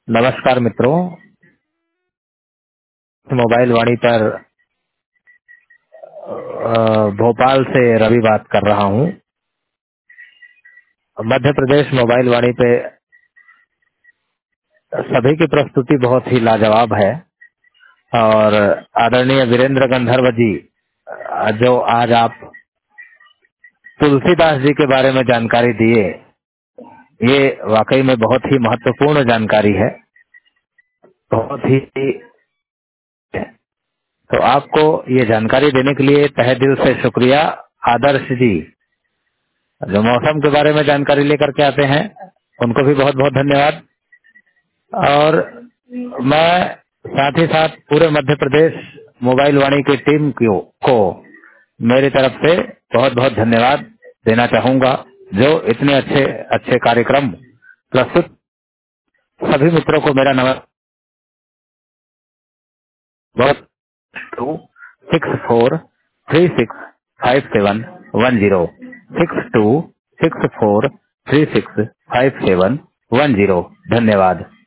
नमस्कार मित्रों, मोबाइल वाणी पर भोपाल से रवि बात कर रहा हूं। मध्य प्रदेश मोबाइल वाणी पे सभी की प्रस्तुति बहुत ही लाजवाब है और आदरणीय वीरेंद्र गंधर्व जी जो आज आप तुलसीदास जी के बारे में जानकारी दिए, ये वाकई में बहुत ही महत्वपूर्ण जानकारी है। बहुत ही तो आपको ये जानकारी देने के लिए तहे दिल से शुक्रिया। आदर्श जी जो मौसम के बारे में जानकारी लेकर के आते हैं, उनको भी बहुत बहुत धन्यवाद। और मैं साथ ही साथ पूरे मध्य प्रदेश मोबाइल वाणी की टीम को मेरी तरफ से बहुत बहुत धन्यवाद देना चाहूंगा, जो इतने अच्छे अच्छे कार्यक्रम प्रस्तुत। सभी मित्रों को मेरा नमस्कार। 6264365710 6264365710। धन्यवाद।